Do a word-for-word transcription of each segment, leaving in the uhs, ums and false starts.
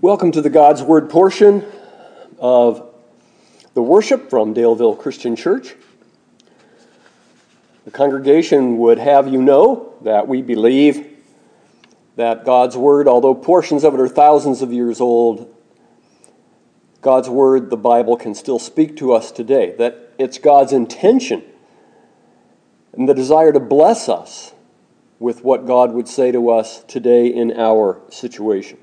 Welcome to the God's Word portion of the worship from Daleville Christian Church. The congregation would have you know that we believe that God's Word, although portions of it are thousands of years old, God's Word, the Bible, can still speak to us today, that it's God's intention and the desire to bless us with what God would say to us today in our situation.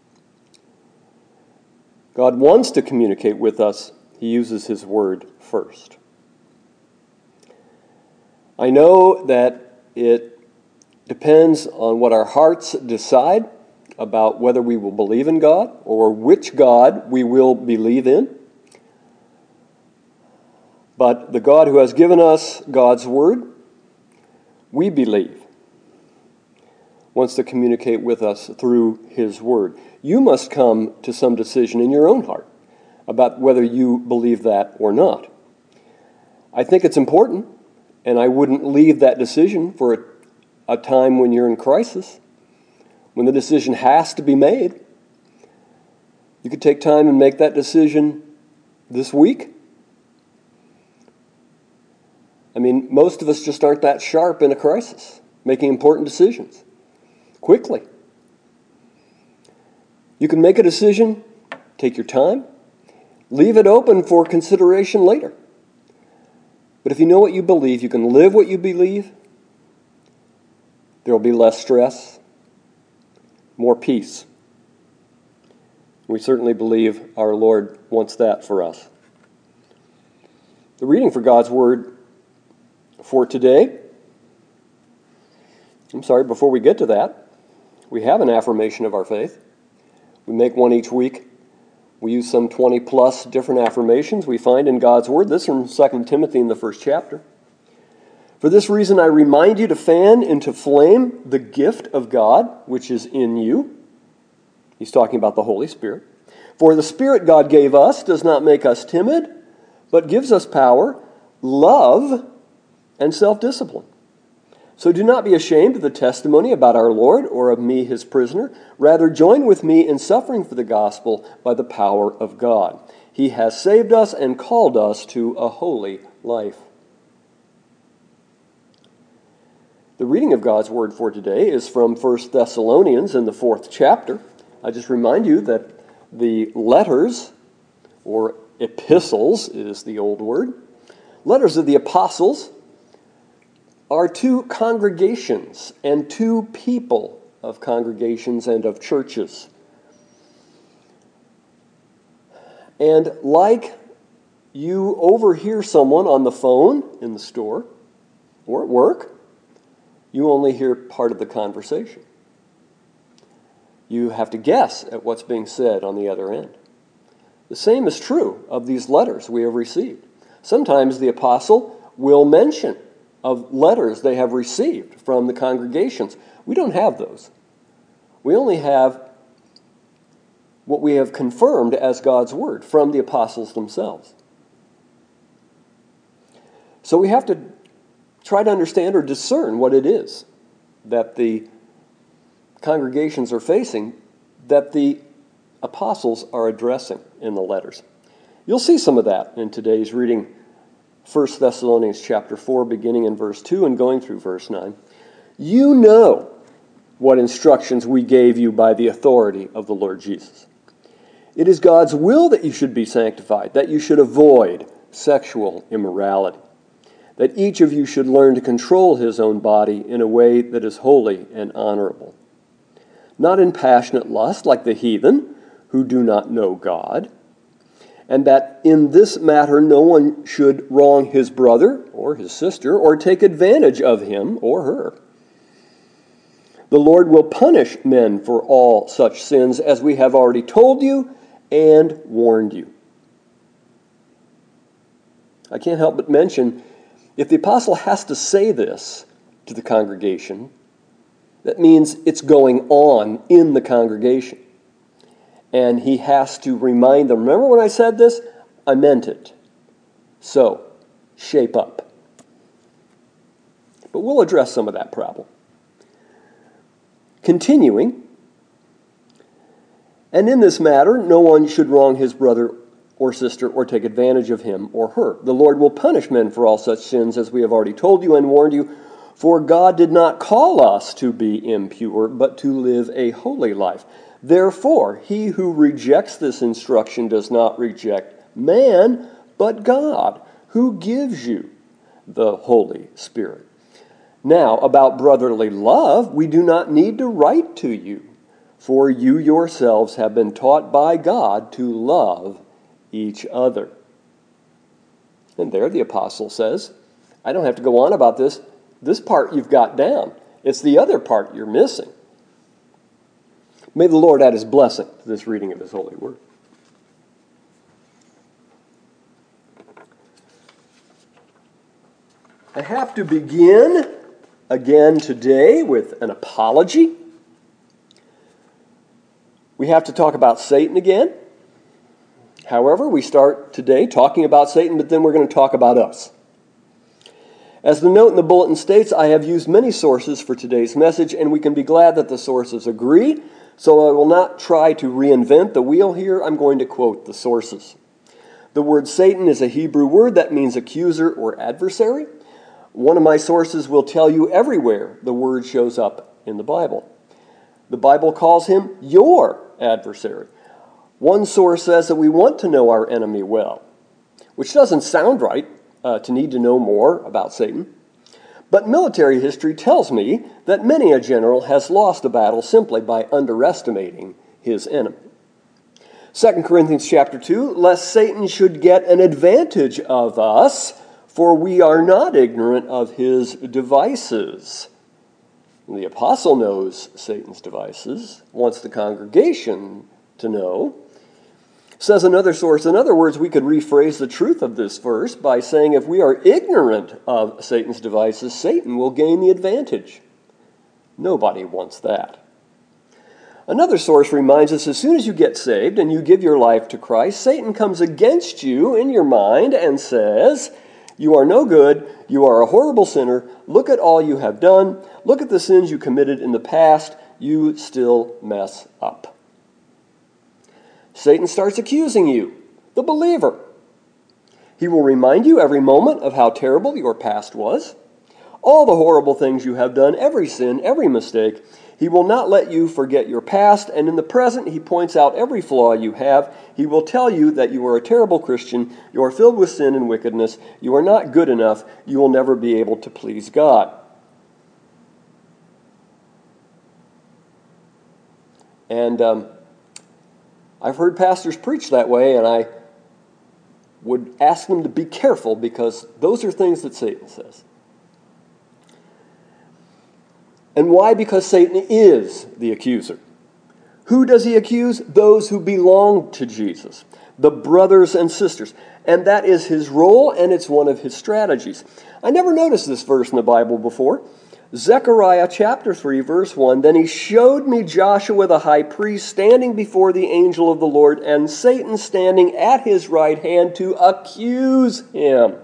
God wants to communicate with us. He uses His Word first. I know that it depends on what our hearts decide about whether we will believe in God or which God we will believe in. But the God who has given us God's Word, we believe, wants to communicate with us through His Word. You must come to some decision in your own heart about whether you believe that or not. I think it's important, and I wouldn't leave that decision for a, a time when you're in crisis, when the decision has to be made. You could take time and make that decision this week. I mean, most of us just aren't that sharp in a crisis, making important decisions quickly. You can make a decision, take your time, leave it open for consideration later. But if you know what you believe, you can live what you believe, there will be less stress, more peace. We certainly believe our Lord wants that for us. The reading for God's Word for today, I'm sorry, before we get to that, we have an affirmation of our faith. We make one each week. We use some twenty plus different affirmations we find in God's Word. This is from Second Timothy in the first chapter. For this reason, I remind you to fan into flame the gift of God, which is in you. He's talking about the Holy Spirit. For the Spirit God gave us does not make us timid, but gives us power, love, and self-discipline. So do not be ashamed of the testimony about our Lord or of me, his prisoner. Rather, join with me in suffering for the gospel by the power of God. He has saved us and called us to a holy life. The reading of God's Word for today is from First Thessalonians in the fourth chapter. I just remind you that the letters, or epistles is the old word, letters of the apostles, are two congregations and two people of congregations and of churches. And like you overhear someone on the phone in the store or at work, you only hear part of the conversation. You have to guess at what's being said on the other end. The same is true of these letters we have received. Sometimes the apostle will mention of letters they have received from the congregations. We don't have those. We only have what we have confirmed as God's Word from the apostles themselves. So we have to try to understand or discern what it is that the congregations are facing, that the apostles are addressing in the letters. You'll see some of that in today's reading, First Thessalonians chapter four, beginning in verse two and going through verse nine. You know what instructions we gave you by the authority of the Lord Jesus. It is God's will that you should be sanctified, that you should avoid sexual immorality, that each of you should learn to control his own body in a way that is holy and honorable, not in passionate lust like the heathen who do not know God, and that in this matter no one should wrong his brother or his sister or take advantage of him or her. The Lord will punish men for all such sins, as we have already told you and warned you. I can't help but mention, if the apostle has to say this to the congregation, that means it's going on in the congregation. And he has to remind them, remember when I said this? I meant it. So, shape up. But we'll address some of that problem. Continuing, And in this matter, no one should wrong his brother or sister or take advantage of him or her. The Lord will punish men for all such sins, as we have already told you and warned you. For God did not call us to be impure, but to live a holy life. Therefore, he who rejects this instruction does not reject man, but God, who gives you the Holy Spirit. Now, about brotherly love, we do not need to write to you, for you yourselves have been taught by God to love each other. And there the apostle says, I don't have to go on about this. This part you've got down. It's the other part you're missing. May the Lord add his blessing to this reading of his holy word. I have to begin again today with an apology. We have to talk about Satan again. However, we start today talking about Satan, but then we're going to talk about us. As the note in the bulletin states, I have used many sources for today's message, and we can be glad that the sources agree. So I will not try to reinvent the wheel here. I'm going to quote the sources. The word Satan is a Hebrew word that means accuser or adversary. One of my sources will tell you everywhere the word shows up in the Bible. The Bible calls him your adversary. One source says that we want to know our enemy well, which doesn't sound right uh, to need to know more about Satan. But military history tells me that many a general has lost a battle simply by underestimating his enemy. Second Corinthians chapter two, lest Satan should get an advantage of us, for we are not ignorant of his devices. The apostle knows Satan's devices, wants the congregation to know. Says another source, in other words, we could rephrase the truth of this verse by saying if we are ignorant of Satan's devices, Satan will gain the advantage. Nobody wants that. Another source reminds us as soon as you get saved and you give your life to Christ, Satan comes against you in your mind and says, you are no good, you are a horrible sinner, look at all you have done, look at the sins you committed in the past, you still mess up. Satan starts accusing you, the believer. He will remind you every moment of how terrible your past was, all the horrible things you have done, every sin, every mistake. He will not let you forget your past, and in the present he points out every flaw you have. He will tell you that you are a terrible Christian, you are filled with sin and wickedness, you are not good enough, you will never be able to please God. And um, I've heard pastors preach that way, and I would ask them to be careful because those are things that Satan says. And why? Because Satan is the accuser. Who does he accuse? Those who belong to Jesus, the brothers and sisters. And that is his role, and it's one of his strategies. I never noticed this verse in the Bible before. Zechariah chapter three, verse one, then he showed me Joshua the high priest standing before the angel of the Lord, and Satan standing at his right hand to accuse him.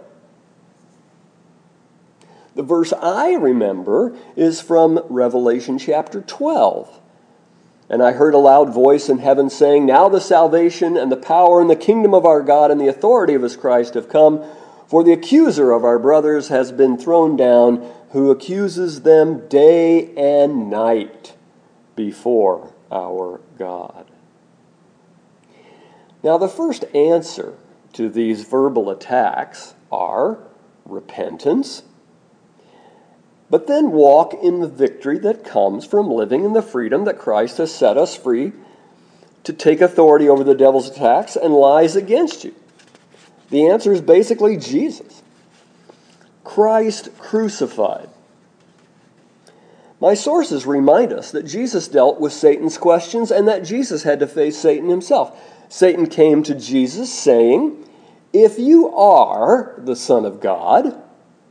The verse I remember is from Revelation chapter twelve. And I heard a loud voice in heaven saying, now the salvation and the power and the kingdom of our God and the authority of his Christ have come, for the accuser of our brothers has been thrown down, who accuses them day and night before our God. Now, the first answer to these verbal attacks are repentance, but then walk in the victory that comes from living in the freedom that Christ has set us free to take authority over the devil's attacks and lies against you. The answer is basically Jesus. Christ crucified. My sources remind us that Jesus dealt with Satan's questions and that Jesus had to face Satan himself. Satan came to Jesus saying, if you are the Son of God,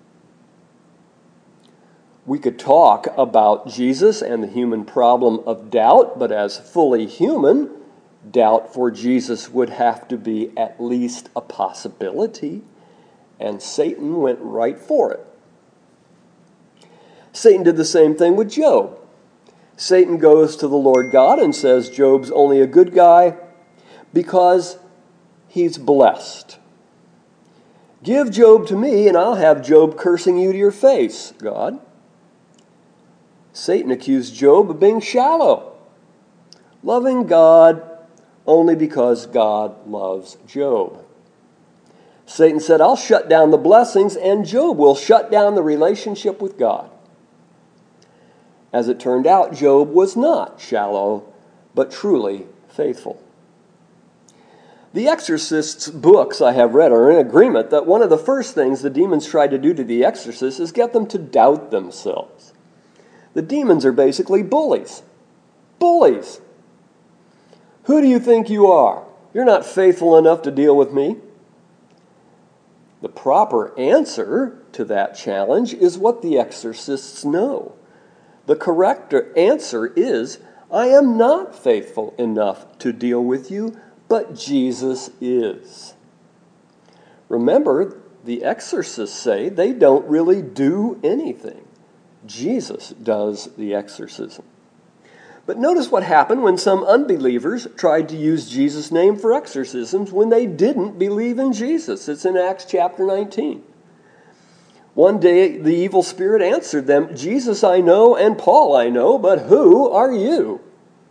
we could talk about Jesus and the human problem of doubt, but as fully human, doubt for Jesus would have to be at least a possibility, and Satan went right for it. Satan did the same thing with Job. Satan goes to the Lord God and says Job's only a good guy because he's blessed. Give Job to me and I'll have Job cursing you to your face, God. Satan accused Job of being shallow, loving God only because God loves Job. Satan said, I'll shut down the blessings and Job will shut down the relationship with God. As it turned out, Job was not shallow, but truly faithful. The exorcist's books I have read are in agreement that one of the first things the demons tried to do to the exorcist is get them to doubt themselves. The demons are basically bullies. Bullies! Who do you think you are? You're not faithful enough to deal with me. The proper answer to that challenge is what the exorcists know. The correct answer is, I am not faithful enough to deal with you, but Jesus is. Remember, the exorcists say they don't really do anything. Jesus does the exorcism. But notice what happened when some unbelievers tried to use Jesus' name for exorcisms when they didn't believe in Jesus. It's in Acts chapter nineteen. One day the evil spirit answered them, Jesus I know and Paul I know, but who are you?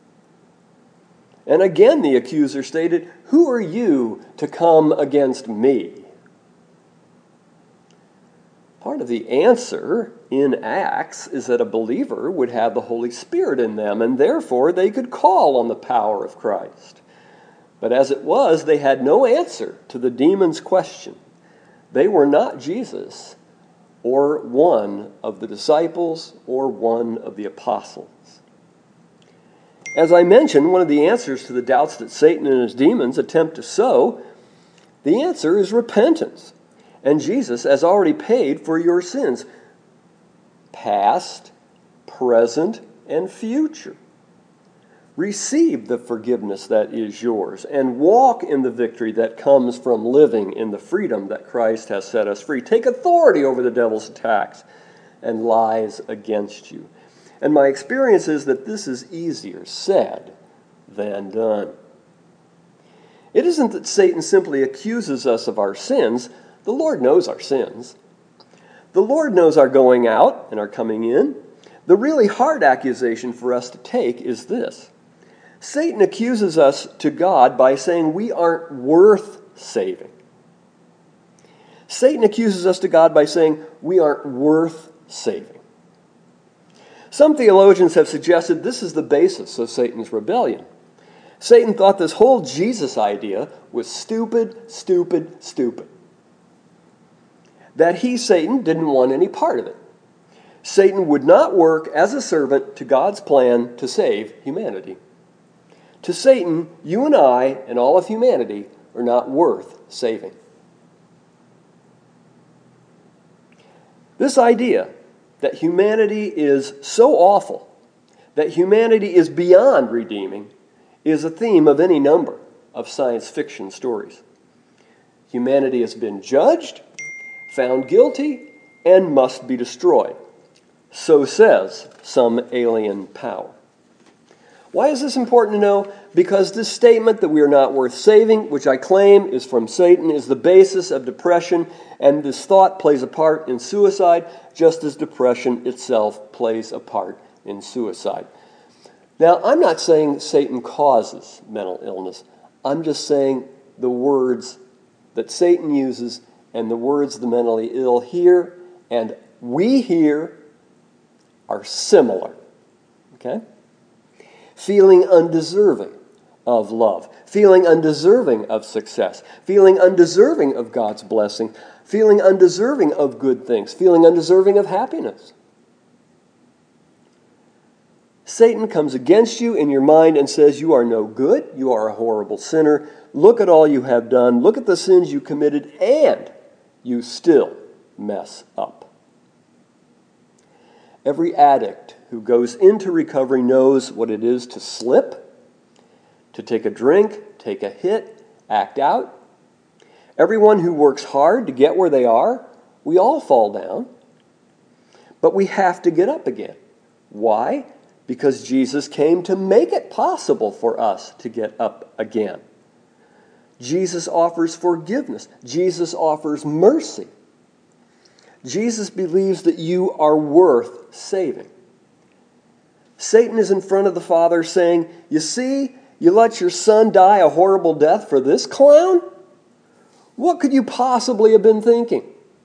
And again the accuser stated, who are you to come against me? Part of the answer in Acts is that a believer would have the Holy Spirit in them, and therefore they could call on the power of Christ. But as it was, they had no answer to the demon's question. They were not Jesus, or one of the disciples, or one of the apostles. As I mentioned, one of the answers to the doubts that Satan and his demons attempt to sow, the answer is repentance. And Jesus has already paid for your sins, past, present, and future. Receive the forgiveness that is yours and walk in the victory that comes from living in the freedom that Christ has set us free. Take authority over the devil's attacks and lies against you. And my experience is that this is easier said than done. It isn't that Satan simply accuses us of our sins. The Lord knows our sins. The Lord knows our going out and our coming in. The really hard accusation for us to take is this. Satan accuses us to God by saying we aren't worth saving. Satan accuses us to God by saying we aren't worth saving. Some theologians have suggested this is the basis of Satan's rebellion. Satan thought this whole Jesus idea was stupid, stupid, stupid. That he, Satan, didn't want any part of it. Satan would not work as a servant to God's plan to save humanity. To Satan, you and I and all of humanity are not worth saving. This idea that humanity is so awful, that humanity is beyond redeeming, is a theme of any number of science fiction stories. Humanity has been judged, found guilty, and must be destroyed. So says some alien power. Why is this important to know? Because this statement that we are not worth saving, which I claim is from Satan, is the basis of depression, and this thought plays a part in suicide, just as depression itself plays a part in suicide. Now, I'm not saying Satan causes mental illness. I'm just saying the words that Satan uses and the words the mentally ill hear and we hear are similar. Okay? Feeling undeserving of love, feeling undeserving of success, feeling undeserving of God's blessing, feeling undeserving of good things, feeling undeserving of happiness. Satan comes against you in your mind and says, you are no good, you are a horrible sinner, look at all you have done, look at the sins you committed, and you still mess up. Every addict who goes into recovery knows what it is to slip, to take a drink, take a hit, act out. Everyone who works hard to get where they are, we all fall down. But we have to get up again. Why? because Jesus came to make it possible for us to get up again. Jesus offers forgiveness. Jesus offers mercy. Jesus believes that you are worth saving. Satan is in front of the Father saying, you see, you let your son die a horrible death for this clown? What could you possibly have been thinking?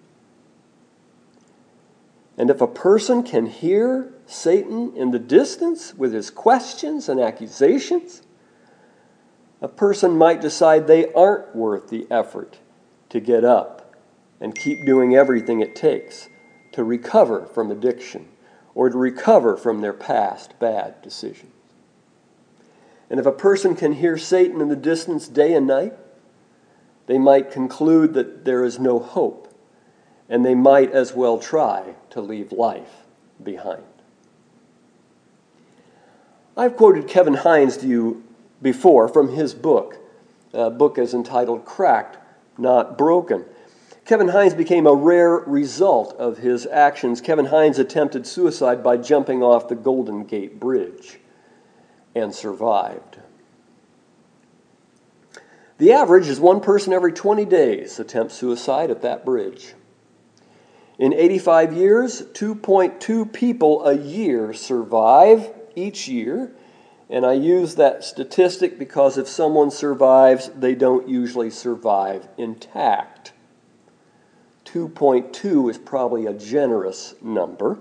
And if a person can hear Satan in the distance with his questions and accusations, a person might decide they aren't worth the effort to get up and keep doing everything it takes to recover from addiction or to recover from their past bad decisions. And if a person can hear Satan in the distance day and night, they might conclude that there is no hope, and they might as well try to leave life behind. I've quoted Kevin Hines to you before from his book. A book is entitled Cracked, Not Broken. Kevin Hines became a rare result of his actions. Kevin Hines attempted suicide by jumping off the Golden Gate Bridge and survived. The average is one person every twenty days attempts suicide at that bridge. In eighty-five years, two point two people a year survive each year. And I use that statistic because if someone survives, they don't usually survive intact. two point two is probably a generous number.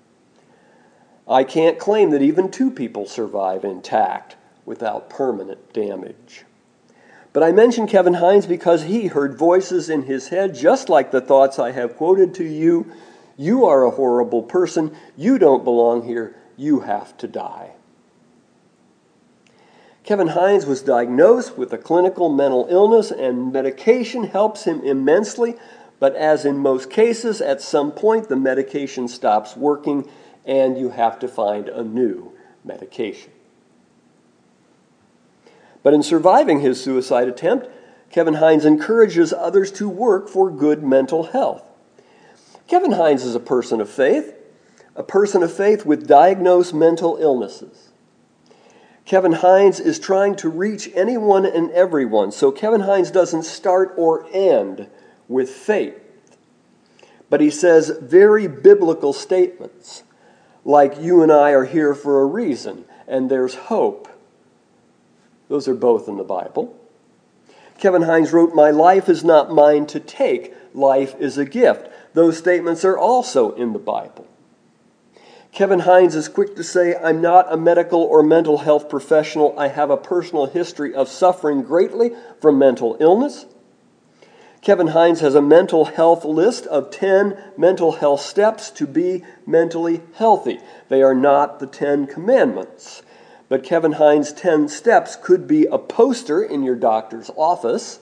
I can't claim that even two people survive intact without permanent damage. But I mention Kevin Hines because he heard voices in his head just like the thoughts I have quoted to you. You are a horrible person. You don't belong here. You have to die. Kevin Hines was diagnosed with a clinical mental illness, and medication helps him immensely. But as in most cases, at some point the medication stops working and you have to find a new medication. But in surviving his suicide attempt, Kevin Hines encourages others to work for good mental health. Kevin Hines is a person of faith, a person of faith with diagnosed mental illnesses. Kevin Hines is trying to reach anyone and everyone, so Kevin Hines doesn't start or end with faith. But he says very biblical statements, like you and I are here for a reason, and there's hope. Those are both in the Bible. Kevin Hines wrote, my life is not mine to take, life is a gift. Those statements are also in the Bible. Kevin Hines is quick to say, I'm not a medical or mental health professional. I have a personal history of suffering greatly from mental illness. Kevin Hines has a mental health list of ten mental health steps to be mentally healthy. They are not the Ten Commandments. But Kevin Hines' ten steps could be a poster in your doctor's office.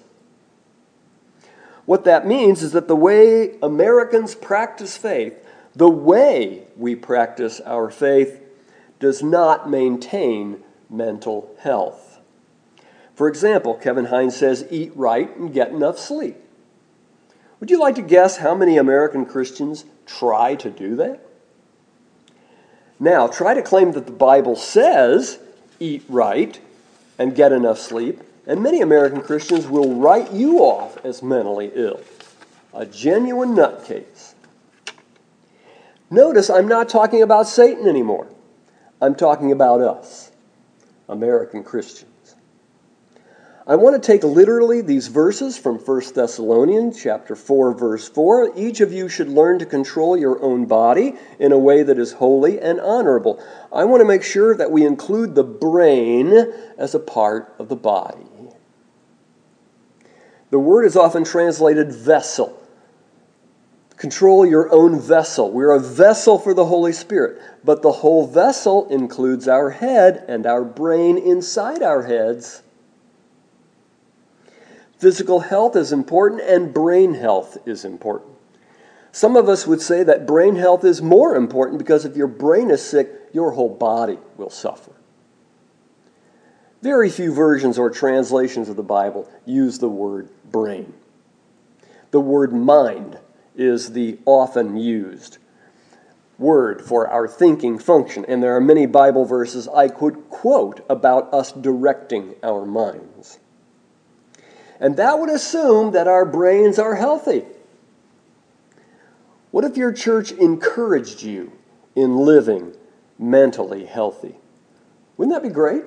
What that means is that the way Americans practice faith, the way we practice our faith, does not maintain mental health. For example, Kevin Hines says, eat right and get enough sleep. Would you like to guess how many American Christians try to do that? Now, try to claim that the Bible says, eat right and get enough sleep, and many American Christians will write you off as mentally ill. A genuine nutcase. Notice I'm not talking about Satan anymore. I'm talking about us, American Christians. I want to take literally these verses from First Thessalonians chapter four, verse four. Each of you should learn to control your own body in a way that is holy and honorable. I want to make sure that we include the brain as a part of the body. The word is often translated vessel. Control your own vessel. We're a vessel for the Holy Spirit, but the whole vessel includes our head and our brain inside our heads. Physical health is important and brain health is important. Some of us would say that brain health is more important because if your brain is sick, your whole body will suffer. Very few versions or translations of the Bible use the word brain. The word mind is the often used. word for our thinking function, and there are many Bible verses I could quote about us directing our minds. And that would assume that our brains are healthy. What if your church encouraged you in living mentally healthy? Wouldn't that be great?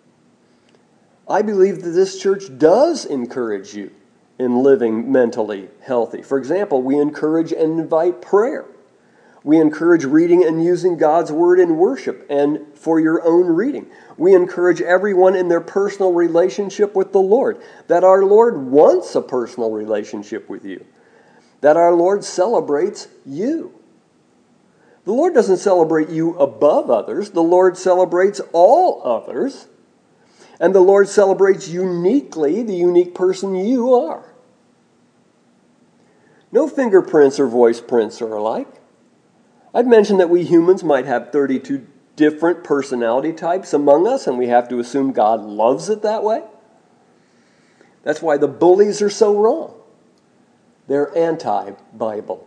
I believe that this church does encourage you in living mentally healthy. For example, we encourage and invite prayer. We encourage reading and using God's Word in worship and for your own reading. We encourage everyone in their personal relationship with the Lord, that our Lord wants a personal relationship with you, that our Lord celebrates you. The Lord doesn't celebrate you above others. The Lord celebrates all others. And the Lord celebrates uniquely the unique person you are. No fingerprints or voice prints are alike. I've mentioned that we humans might have thirty-two different personality types among us, and we have to assume God loves it that way. That's why the bullies are so wrong. They're anti-Bible.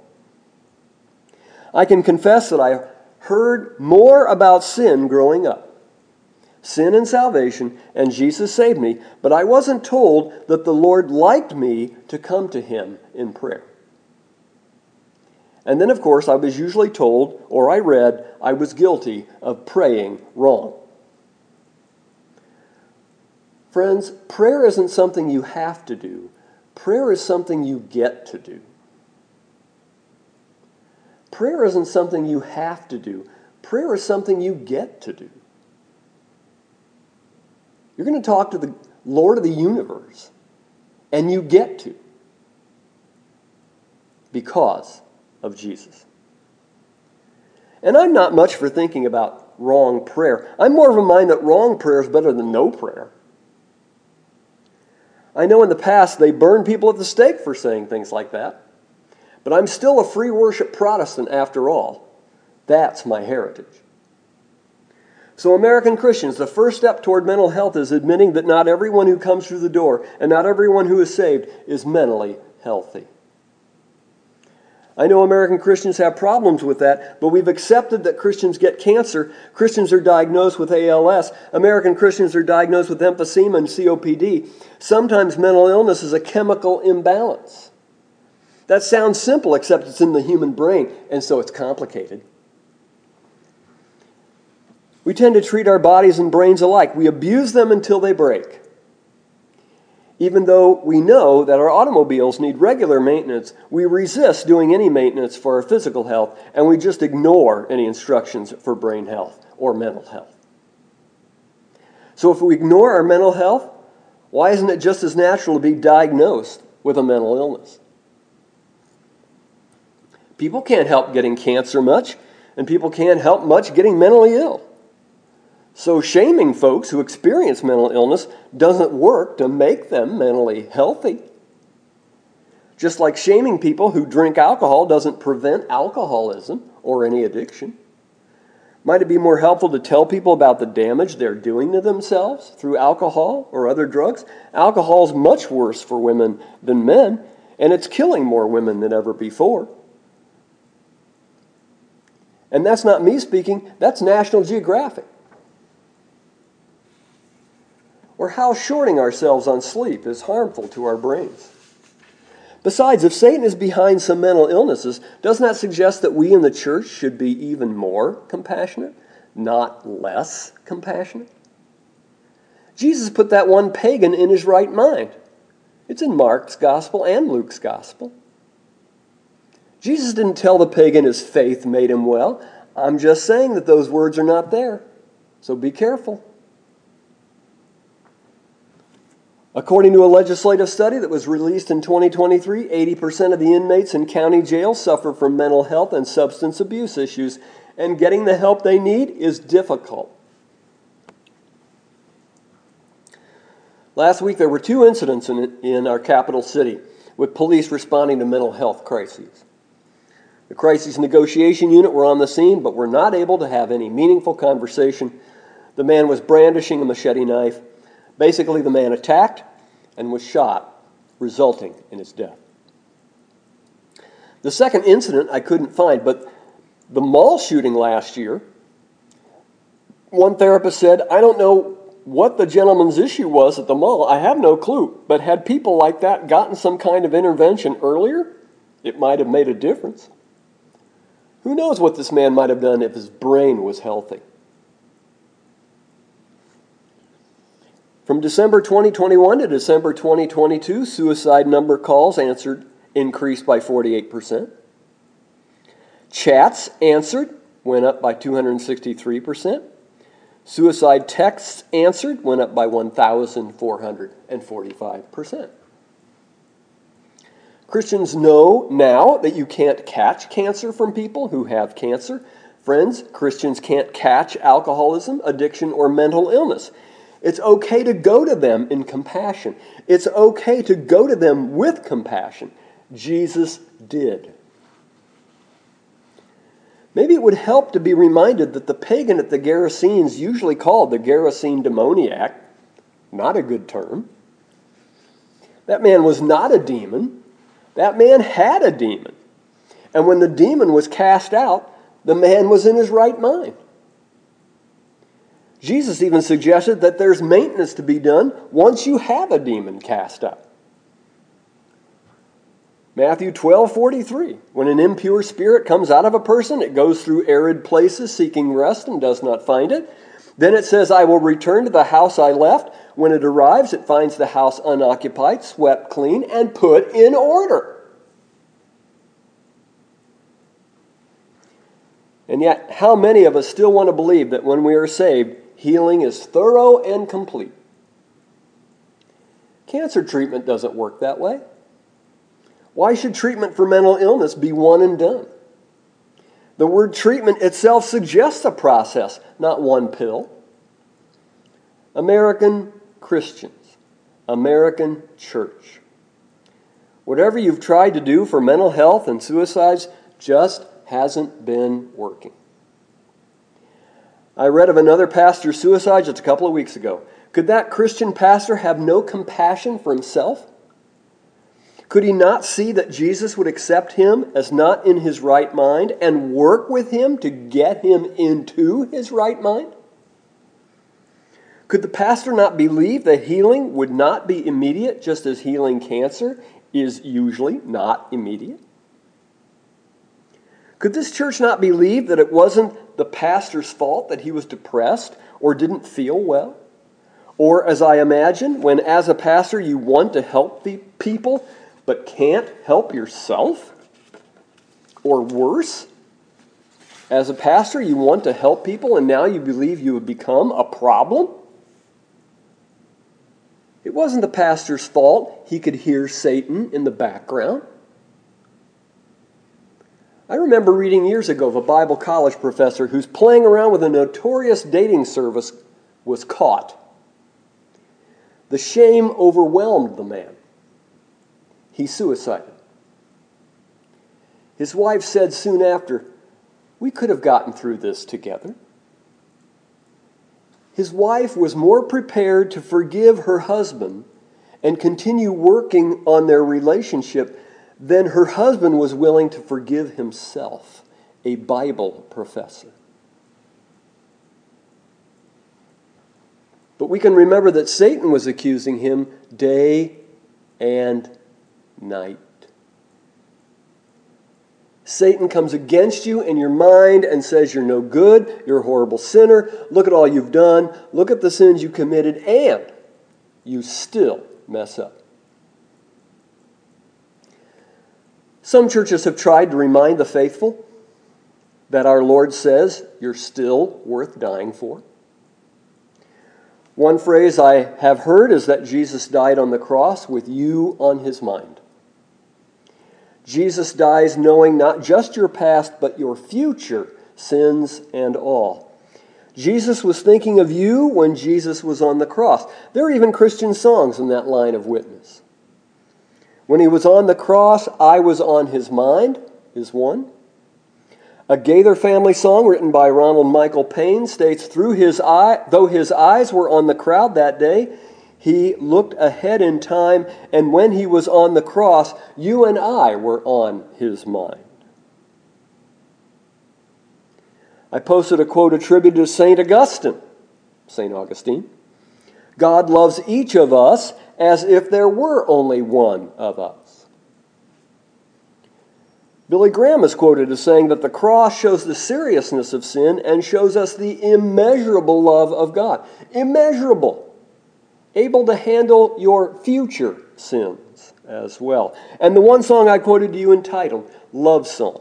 I can confess that I heard more about sin growing up. Sin and salvation, and Jesus saved me, but I wasn't told that the Lord liked me to come to Him in prayer. And then, of course, I was usually told, or I read, I was guilty of praying wrong. Friends, prayer isn't something you have to do. Prayer is something you get to do. Prayer isn't something you have to do. Prayer is something you get to do. You're going to talk to the Lord of the universe, and you get to, because of Jesus. And I'm not much for thinking about wrong prayer. I'm more of a mind that wrong prayer is better than no prayer. I know in the past they burned people at the stake for saying things like that, but I'm still a free worship Protestant after all. That's my heritage. So American Christians, the first step toward mental health is admitting that not everyone who comes through the door and not everyone who is saved is mentally healthy. I know American Christians have problems with that, but we've accepted that Christians get cancer, Christians are diagnosed with A L S, American Christians are diagnosed with emphysema and C O P D. Sometimes mental illness is a chemical imbalance. That sounds simple, except it's in the human brain, and so it's complicated. We tend to treat our bodies and brains alike. We abuse them until they break. Even though we know that our automobiles need regular maintenance, we resist doing any maintenance for our physical health, and we just ignore any instructions for brain health or mental health. So if we ignore our mental health, why isn't it just as natural to be diagnosed with a mental illness? People can't help getting cancer much, and people can't help much getting mentally ill. So shaming folks who experience mental illness doesn't work to make them mentally healthy. Just like shaming people who drink alcohol doesn't prevent alcoholism or any addiction. Might it be more helpful to tell people about the damage they're doing to themselves through alcohol or other drugs? Alcohol is much worse for women than men, and it's killing more women than ever before. And that's not me speaking, that's National Geographic. Or how shorting ourselves on sleep is harmful to our brains. Besides, if Satan is behind some mental illnesses, doesn't that suggest that we in the church should be even more compassionate, not less compassionate? Jesus put that one pagan in his right mind. It's in Mark's gospel and Luke's gospel. Jesus didn't tell the pagan his faith made him well. I'm just saying that those words are not there. So be careful. According to a legislative study that was released in twenty twenty-three, eighty percent of the inmates in county jails suffer from mental health and substance abuse issues, and getting the help they need is difficult. Last week, there were two incidents in, in our capital city with police responding to mental health crises. The crisis negotiation unit were on the scene, but were not able to have any meaningful conversation. The man was brandishing a machete knife. Basically, the man attacked and was shot, resulting in his death. The second incident I couldn't find, but The mall shooting last year, one therapist said, I don't know what the gentleman's issue was at the mall. I have no clue. But had people like that gotten some kind of intervention earlier, it might have made a difference. Who knows what this man might have done if his brain was healthy? From December twenty twenty-one to December twenty twenty-two, suicide number calls answered increased by forty-eight percent. Chats answered went up by two hundred sixty-three percent. Suicide texts answered went up by one thousand four hundred forty-five percent. Christians know now that you can't catch cancer from people who have cancer. Friends, Christians can't catch alcoholism, addiction, or mental illness. It's okay to go to them in compassion. It's okay to go to them with compassion. Jesus did. Maybe it would help to be reminded that the pagan at the Gerasenes usually called the Gerasene demoniac, not a good term. That man was not a demon. That man had a demon. And when the demon was cast out, the man was in his right mind. Jesus even suggested that there's maintenance to be done once you have a demon cast out. Matthew twelve forty-three, when an impure spirit comes out of a person, it goes through arid places seeking rest and does not find it. Then it says, I will return to the house I left. When it arrives, it finds the house unoccupied, swept clean, and put in order. And yet, how many of us still want to believe that when we are saved, healing is thorough and complete? Cancer treatment doesn't work that way. Why should treatment for mental illness be one and done? The word treatment itself suggests a process, not one pill. American Christians, American church, whatever you've tried to do for mental health and suicides just hasn't been working. I read of another pastor's suicide just a couple of weeks ago. Could that Christian pastor have no compassion for himself? Could he not see that Jesus would accept him as not in his right mind and work with him to get him into his right mind? Could the pastor not believe that healing would not be immediate, just as healing cancer is usually not immediate? Could this church not believe that it wasn't the pastor's fault that he was depressed or didn't feel well? Or, as I imagine, when as a pastor you want to help the people but can't help yourself? Or worse, as a pastor you want to help people and now you believe you have become a problem? It wasn't the pastor's fault he could hear Satan in the background. I remember reading years ago of a Bible college professor who's playing around with a notorious dating service was caught. The shame overwhelmed the man. He suicided. His wife said soon after, "We could have gotten through this together." His wife was more prepared to forgive her husband and continue working on their relationship than her husband was willing to forgive himself, a Bible professor. But we can remember that Satan was accusing him day and night. Satan comes against you in your mind and says you're no good, you're a horrible sinner, look at all you've done, look at the sins you committed, and you still mess up. Some churches have tried to remind the faithful that our Lord says you're still worth dying for. One phrase I have heard is that Jesus died on the cross with you on his mind. Jesus dies knowing not just your past, but your future sins and all. Jesus was thinking of you when Jesus was on the cross. There are even Christian songs in that line of witness. When he was on the cross, I was on his mind is one. A Gaither family song written by Ronald Michael Payne states, Through his eye, though his eyes were on the crowd that day, he looked ahead in time, and when he was on the cross, you and I were on his mind. I posted a quote attributed to Saint Augustine, Saint Augustine. God loves each of us as if there were only one of us. Billy Graham is quoted as saying that the cross shows the seriousness of sin and shows us the immeasurable love of God. Immeasurable. Able to handle your future sins as well. And the one song I quoted to you entitled, Love Song.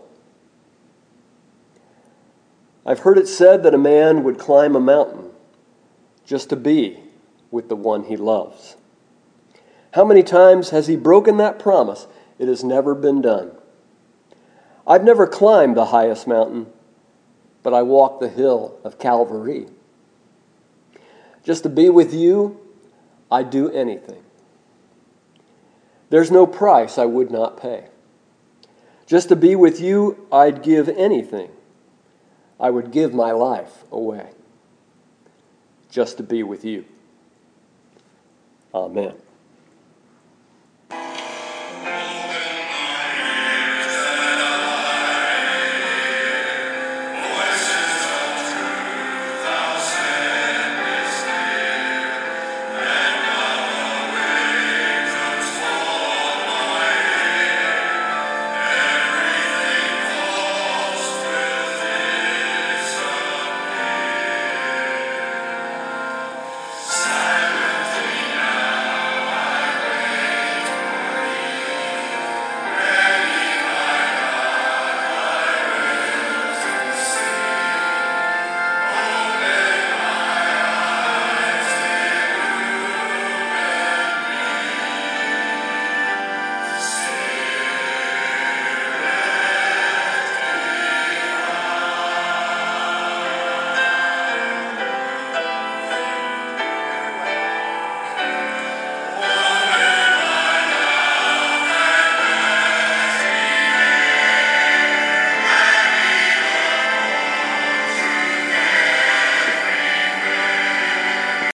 I've heard it said that a man would climb a mountain just to be with the one he loves. How many times has he broken that promise? It has never been done. I've never climbed the highest mountain, but I walked the hill of Calvary. Just to be with you, I'd do anything. There's no price I would not pay. Just to be with you, I'd give anything. I would give my life away just to be with you. Amen.